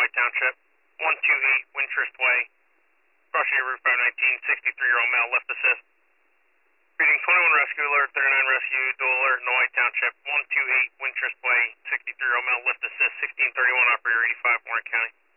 White Township. 128 Winchurst Way. Crossing your roof by 19, 63-year-old male, left assist. Reading 21 rescue alert, 39 rescue, dual alert in the White Township. 128 Winchurst Way, 63-year-old male, lift assist, 1631 operator 85, Warren County.